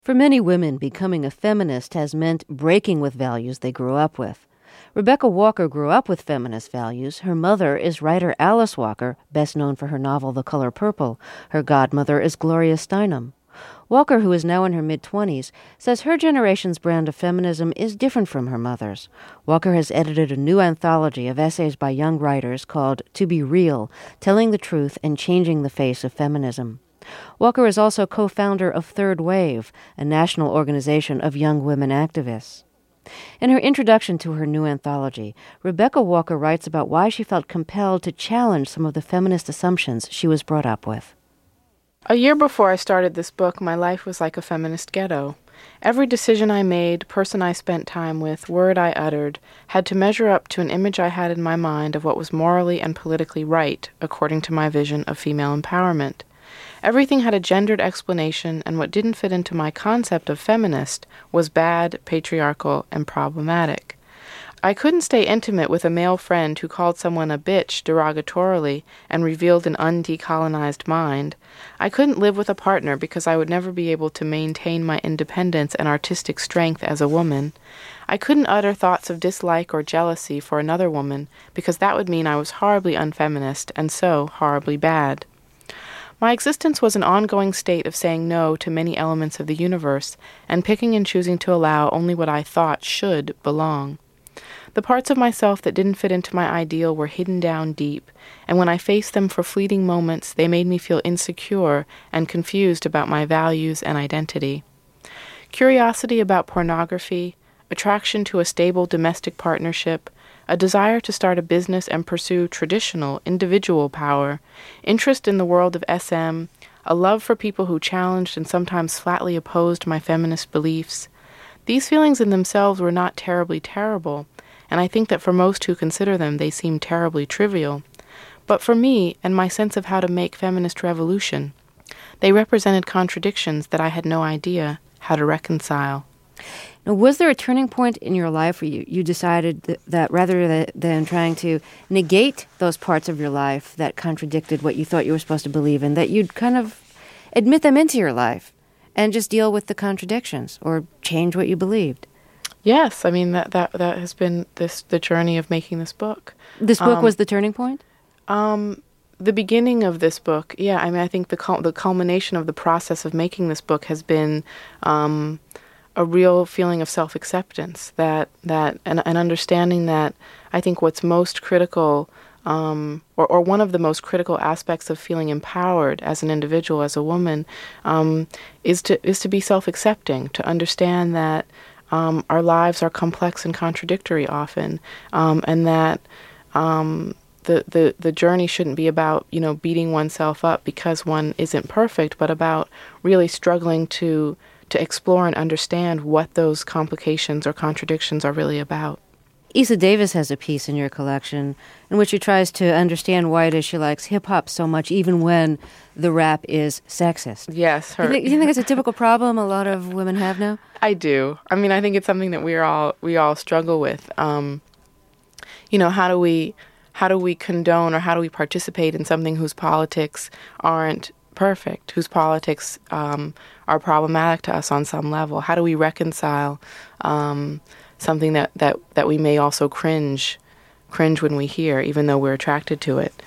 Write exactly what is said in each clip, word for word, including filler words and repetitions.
For many women, becoming a feminist has meant breaking with values they grew up with. Rebecca Walker grew up with feminist values. Her mother is writer Alice Walker, best known for her novel The Color Purple. Her godmother is Gloria Steinem. Walker, who is now in her mid-twenties, says her generation's brand of feminism is different from her mother's. Walker has edited a new anthology of essays by young writers called To Be Real, Telling the Truth and Changing the Face of Feminism. Walker is also co-founder of Third Wave, a national organization of young women activists. In her introduction to her new anthology, Rebecca Walker writes about why she felt compelled to challenge some of the feminist assumptions she was brought up with. A year before I started this book, my life was like a feminist ghetto. Every decision I made, person I spent time with, word I uttered, had to measure up to an image I had in my mind of what was morally and politically right, according to my vision of female empowerment. Everything had a gendered explanation, and what didn't fit into my concept of feminist was bad, patriarchal, and problematic. I couldn't stay intimate with a male friend who called someone a bitch derogatorily and revealed an undecolonized mind. I couldn't live with a partner because I would never be able to maintain my independence and artistic strength as a woman. I couldn't utter thoughts of dislike or jealousy for another woman because that would mean I was horribly unfeminist and so horribly bad. My existence was an ongoing state of saying no to many elements of the universe and picking and choosing to allow only what I thought should belong. The parts of myself that didn't fit into my ideal were hidden down deep, and when I faced them for fleeting moments, they made me feel insecure and confused about my values and identity. Curiosity about pornography, attraction to a stable domestic partnership, a desire to start a business and pursue traditional, individual power, interest in the world of S M, a love for people who challenged and sometimes flatly opposed my feminist beliefs. These feelings in themselves were not terribly terrible, and I think that for most who consider them, they seem terribly trivial. But for me, and my sense of how to make feminist revolution, they represented contradictions that I had no idea how to reconcile. Now, was there a turning point in your life where you, you decided that, that rather than trying to negate those parts of your life that contradicted what you thought you were supposed to believe in, that you'd kind of admit them into your life and just deal with the contradictions or change what you believed? Yes, I mean, that, that, that has been this the journey of making this book. This book um, was the turning point? Um, the beginning of this book, yeah, I mean, I think the cul- the culmination of the process of making this book has been um, a real feeling of self-acceptance, that that and an understanding that I think what's most critical, um, or, or one of the most critical aspects of feeling empowered as an individual, as a woman, um, is to is to be self-accepting, to understand that um, our lives are complex and contradictory often, um, and that um, the, the the journey shouldn't be about, you know, beating oneself up because one isn't perfect, but about really struggling to to explore and understand what those complications or contradictions are really about. Issa Davis has a piece in your collection in which she tries to understand why it is she likes hip-hop so much, even when the rap is sexist. Yes. Her. You think, you think it's a typical problem a lot of women have now? I do. I mean, I think it's something that we are all we all struggle with. Um, you know, how do we how do we condone or how do we participate in something whose politics aren't perfect, whose politics um, are problematic to us on some level? How do we reconcile um, something that, that, that we may also cringe, cringe when we hear, even though we're attracted to it?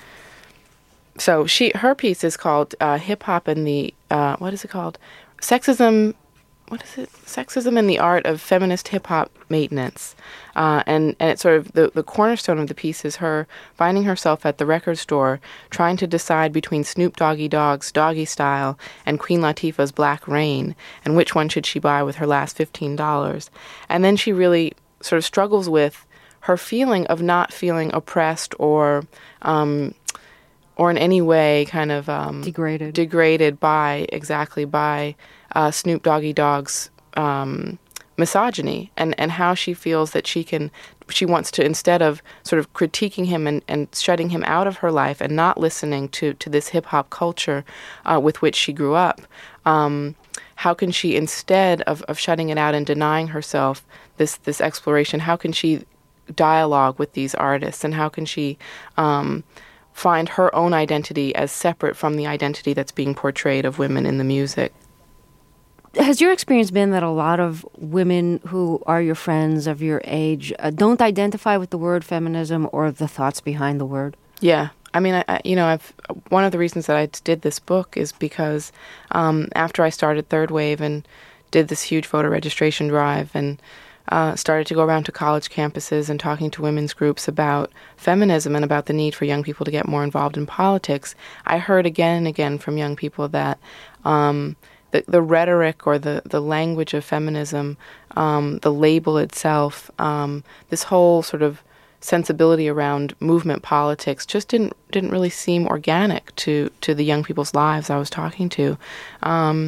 So she, her piece is called uh, Hip Hop and the, uh, what is it called? Sexism, what is it? Sexism and the Art of Feminist Hip Hop Maintenance. Uh, and, and it's sort of the, the cornerstone of the piece is her finding herself at the record store trying to decide between Snoop Doggy Dogg's Doggy Style and Queen Latifah's Black Rain, and which one should she buy with her last fifteen dollars. And then she really sort of struggles with her feeling of not feeling oppressed or um, or in any way kind of um, degraded degraded by, exactly, by uh, Snoop Doggy Dogg's um misogyny, and, and how she feels that she can, she wants to, instead of sort of critiquing him and, and shutting him out of her life and not listening to, to this hip-hop culture uh, with which she grew up, um, how can she, instead of, of shutting it out and denying herself this, this exploration, how can she dialogue with these artists, and how can she um, find her own identity as separate from the identity that's being portrayed of women in the music? Has your experience been that a lot of women who are your friends of your age uh, don't identify with the word feminism or the thoughts behind the word? Yeah. I mean, I, I, you know, I've one of the reasons that I did this book is because um, after I started Third Wave and did this huge voter registration drive and uh, started to go around to college campuses and talking to women's groups about feminism and about the need for young people to get more involved in politics, I heard again and again from young people that um, the, the rhetoric or the, the language of feminism, um, the label itself, um, this whole sort of sensibility around movement politics just didn't didn't really seem organic to to the young people's lives I was talking to. Um,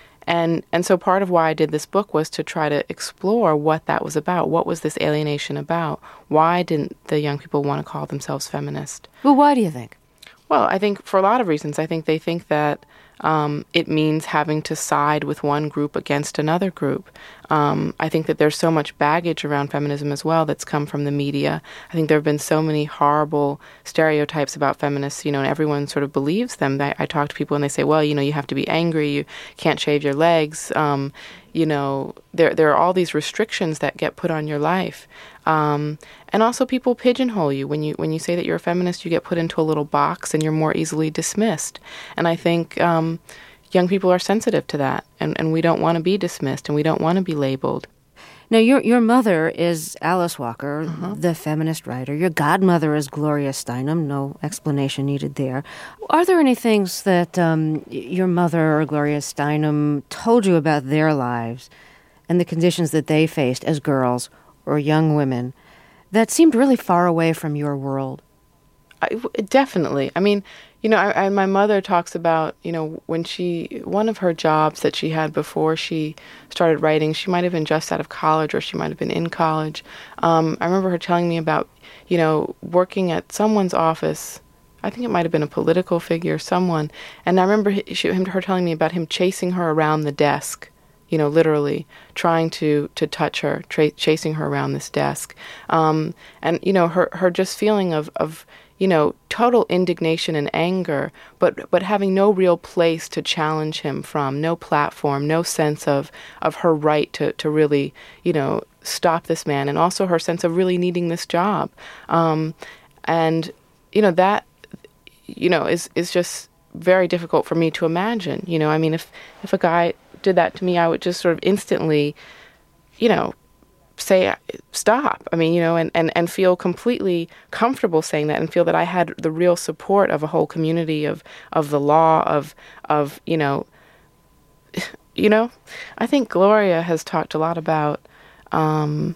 And and so part of why I did this book was to try to explore what that was about. What was this alienation about? Why didn't the young people want to call themselves feminist? Well, why do you think? Well, I think for a lot of reasons. I think they think that um, it means having to side with one group against another group. Um, I think that there's so much baggage around feminism as well that's come from the media. I think there have been so many horrible stereotypes about feminists, you know, and everyone sort of believes them. I, I talk to people and they say, well, you know, you have to be angry, you can't shave your legs, um, you know, there there are all these restrictions that get put on your life. Um, and also people pigeonhole you. When you when you say that you're a feminist, you get put into a little box and you're more easily dismissed. And I think um, young people are sensitive to that, and, and we don't want to be dismissed, and we don't want to be labeled. Now, your your mother is Alice Walker, Uh-huh. the feminist writer. Your godmother is Gloria Steinem. No explanation needed there. Are there any things that um, your mother or Gloria Steinem told you about their lives and the conditions that they faced as girls or young women that seemed really far away from your world? I, definitely. I mean, you know, I, I, my mother talks about, you know, when she, one of her jobs that she had before she started writing, she might have been just out of college or she might have been in college. Um, I remember her telling me about, you know, working at someone's office. I think it might have been a political figure, someone. And I remember he, she, him, her telling me about him chasing her around the desk, you know, literally trying to, to touch her, tra- chasing her around this desk. Um, and, you know, her, her just feeling of, of, you know, total indignation and anger, but but having no real place to challenge him from, no platform, no sense of, of her right to, to really, you know, stop this man, and also her sense of really needing this job. Um, and, you know, that, you know, is, is just very difficult for me to imagine. You know, I mean, if, if a guy did that to me, I would just sort of instantly, you know, say stop. I mean, you know, and, and, and feel completely comfortable saying that, and feel that I had the real support of a whole community of, of the law, of of, you know, you know, I think Gloria has talked a lot about, um,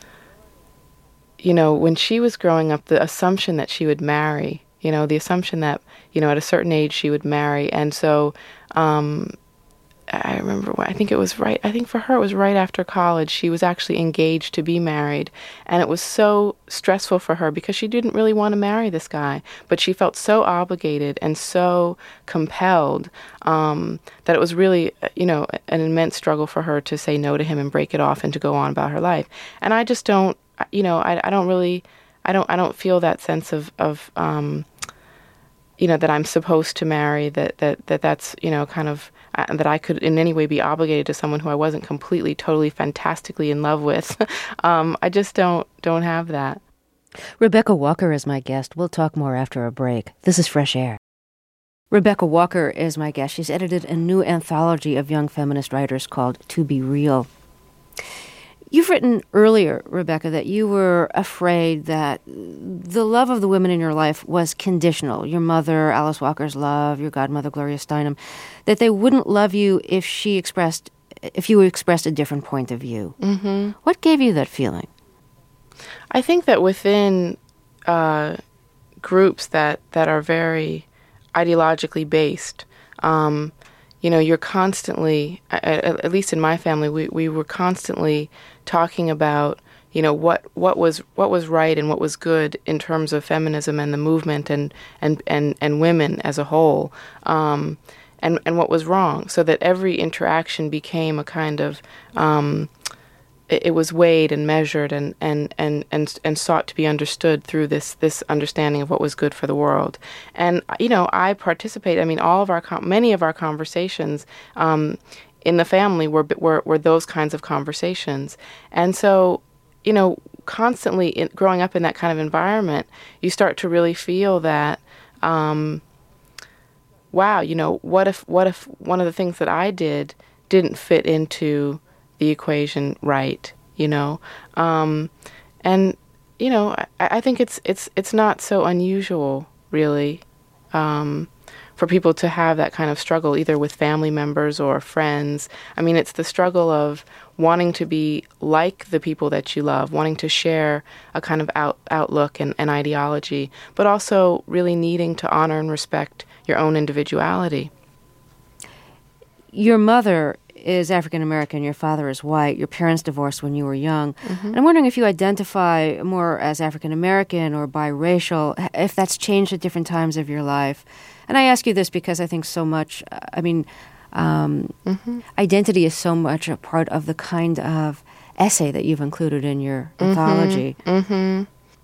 you know, when she was growing up, the assumption that she would marry, you know, the assumption that, you know, at a certain age she would marry. And so, um, I remember, I think it was right, I think for her it was right after college, she was actually engaged to be married. And it was so stressful for her because she didn't really want to marry this guy, but she felt so obligated and so compelled um, that it was really, you know, an immense struggle for her to say no to him and break it off and to go on about her life. And I just don't, you know, I, I don't really, I don't, I don't feel that sense of, of um, you know, that I'm supposed to marry, that, that, that that's, you know, kind of, uh, that I could in any way be obligated to someone who I wasn't completely, totally, fantastically in love with. um, I just don't, don't have that. Rebecca Walker is my guest. We'll talk more after a break. This is Fresh Air. Rebecca Walker is my guest. She's edited a new anthology of young feminist writers called To Be Real. You've written earlier, Rebecca, that you were afraid that the love of the women in your life was conditional. Your mother, Alice Walker's love, your godmother, Gloria Steinem, that they wouldn't love you if she expressed, if you expressed a different point of view. Mm-hmm. What gave you that feeling? I think that within uh, groups that, that are very ideologically based, um, you know, you're constantly, at, at least in my family, we, we were constantly talking about, you know, what, what was what was right and what was good in terms of feminism and the movement and and, and, and women as a whole, um, and, and what was wrong, so that every interaction became a kind of, um, it, it was weighed and measured and, and, and, and, and sought to be understood through this this understanding of what was good for the world. And, you know, I participate, I mean, all of our, many of our conversations, um, in the family were were, were those kinds of conversations. And so, you know, constantly in, growing up in that kind of environment, you start to really feel that, um, wow, you know, what if what if one of the things that I did didn't fit into the equation right, you know? Um, and, you know, I, I think it's it's it's not so unusual, really, um, for people to have that kind of struggle, either with family members or friends. I mean, it's the struggle of wanting to be like the people that you love, wanting to share a kind of out, outlook and, and ideology, but also really needing to honor and respect your own individuality. Your mother is African American, your father is white, your parents divorced when you were young. Mm-hmm. And I'm wondering if you identify more as African American or biracial, if that's changed at different times of your life. And I ask you this because I think so much, I mean, um, mm-hmm. identity is so much a part of the kind of essay that you've included in your mm-hmm. anthology. Mm-hmm.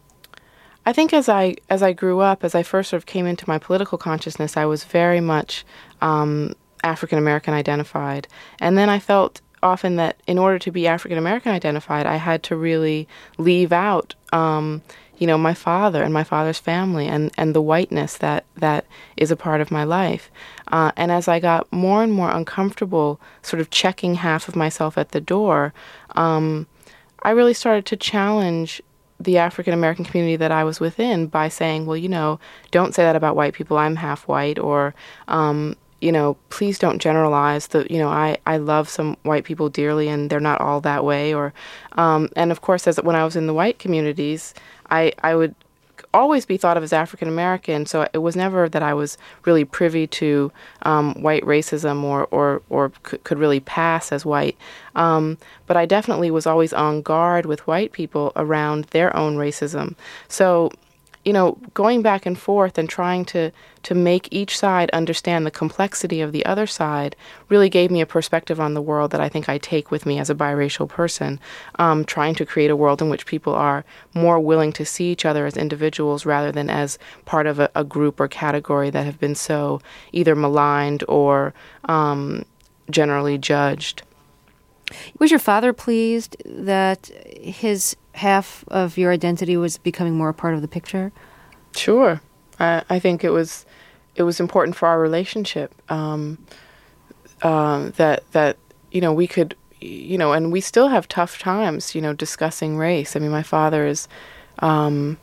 I think as I as I grew up, as I first sort of came into my political consciousness, I was very much um, African American identified. And then I felt often that in order to be African American identified, I had to really leave out, um, you know, my father and my father's family and, and the whiteness that, that is a part of my life. Uh, and as I got more and more uncomfortable sort of checking half of myself at the door, um, I really started to challenge the African American community that I was within by saying, well, you know, don't say that about white people. I'm half white. Or, um, you know, please don't generalize. The, you know, I, I love some white people dearly and they're not all that way. Or, um, and of course, as when I was in the white communities, I, I would always be thought of as African American. So it was never that I was really privy to um, white racism or or, or c- could really pass as white. Um, but I definitely was always on guard with white people around their own racism. So, you know, going back and forth and trying to, to make each side understand the complexity of the other side really gave me a perspective on the world that I think I take with me as a biracial person, um, trying to create a world in which people are more willing to see each other as individuals rather than as part of a, a group or category that have been so either maligned or um, generally judged. Was your father pleased that his half of your identity was becoming more a part of the picture? Sure. I, I think it was it was important for our relationship um, uh, that that you know we could you know and we still have tough times you know discussing race. I mean, my father is um,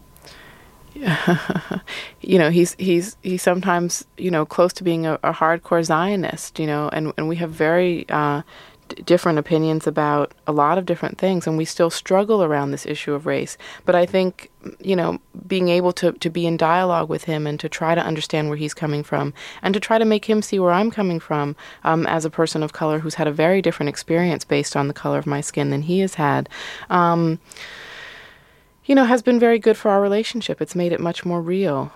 you know he's he's he's sometimes you know close to being a, a hardcore Zionist. You know, and and we have very uh, different opinions about a lot of different things, and we still struggle around this issue of race. But I think, you know, being able to, to be in dialogue with him and to try to understand where he's coming from and to try to make him see where I'm coming from um, as a person of color who's had a very different experience based on the color of my skin than he has had, um, you know, has been very good for our relationship. It's made it much more real.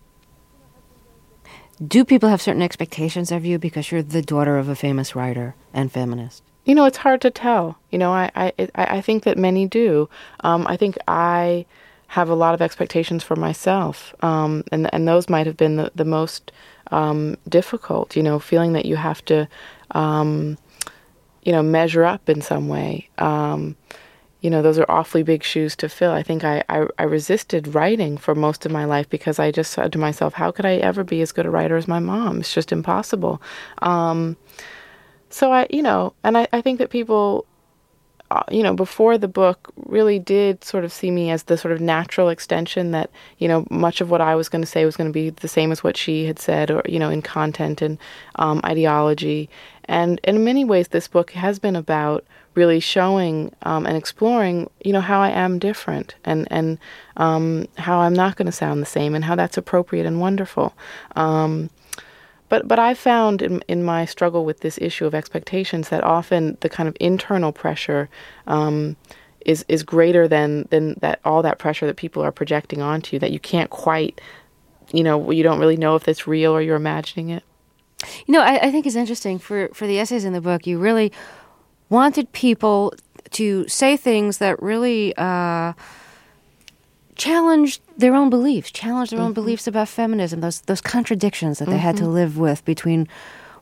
Do people have certain expectations of you because you're the daughter of a famous writer and feminist? You know, it's hard to tell. You know, I I, I think that many do. Um, I think I have a lot of expectations for myself, um, and and those might have been the, the most um, difficult. You know, feeling that you have to, um, you know, measure up in some way. Um, you know, those are awfully big shoes to fill. I think I, I, I resisted writing for most of my life because I just said to myself, how could I ever be as good a writer as my mom? It's just impossible. Um, So I, you know, and I, I think that people, uh, you know, before the book really did sort of see me as the sort of natural extension that, you know, much of what I was going to say was going to be the same as what she had said, or, you know, in content and um, ideology. And in many ways, this book has been about really showing um, and exploring, you know, how I am different and, and um, how I'm not going to sound the same and how that's appropriate and wonderful. Um But but I've found in in my struggle with this issue of expectations that often the kind of internal pressure um, is is greater than than that all that pressure that people are projecting onto you, that you can't quite, you know, you don't really know if it's real or you're imagining it. You know, I, I think it's interesting for, for the essays in the book, you really wanted people to say things that really uh, challenged their own beliefs, challenged their mm-hmm. own beliefs about feminism, those those contradictions that mm-hmm. they had to live with between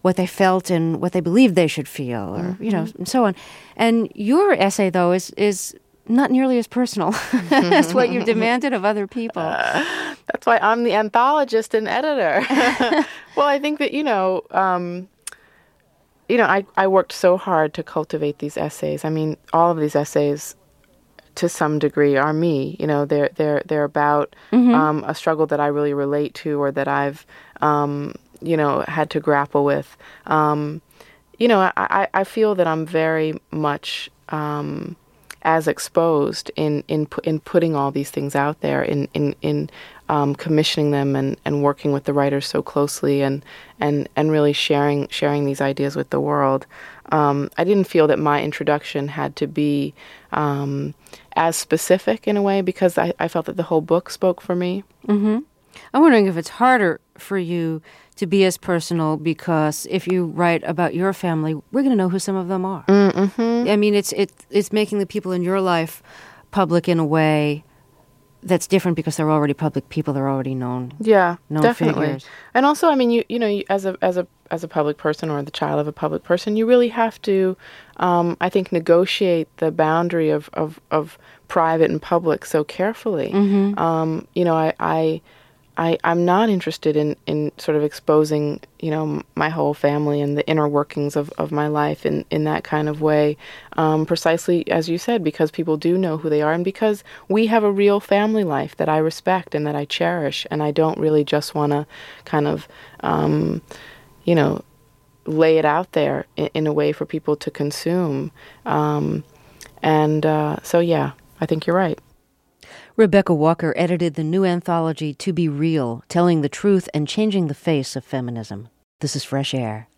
what they felt and what they believed they should feel, or mm-hmm. you know, and so on. And your essay, though, is is not nearly as personal as what you demanded of other people. Uh, that's why I'm the anthologist and editor. Well, I think that, you know, um, you know, I, I worked so hard to cultivate these essays. I mean, all of these essays, to some degree, are me. You know, they're they're they're about mm-hmm. um, a struggle that I really relate to, or that I've, um, you know, had to grapple with. Um, you know, I, I, I feel that I'm very much um, as exposed in in in putting all these things out there, in in in um, commissioning them and, and working with the writers so closely, and and and really sharing sharing these ideas with the world. Um, I didn't feel that my introduction had to be um, as specific in a way, because I, I felt that the whole book spoke for me. Mm-hmm. I'm wondering if it's harder for you to be as personal, because if you write about your family, we're going to know who some of them are. Mm-hmm. I mean, it's it, it's making the people in your life public in a way that's different, because they're already public people. They're already known. Yeah, known definitely. Figures. And also, I mean, you you know, you, as a as a as a public person, or the child of a public person, you really have to, um, I think, negotiate the boundary of, of, of private and public so carefully. Mm-hmm. Um, you know, I, I I I'm not interested in, in sort of exposing, you know, my whole family and the inner workings of, of my life in, in that kind of way. Um, precisely as you said, because people do know who they are, and because we have a real family life that I respect and that I cherish, and I don't really just want to kind of, um, you know, lay it out there in, in a way for people to consume. Um, and uh, so, yeah, I think you're right. Rebecca Walker edited the new anthology To Be Real, telling the truth and changing the face of feminism. This is Fresh Air.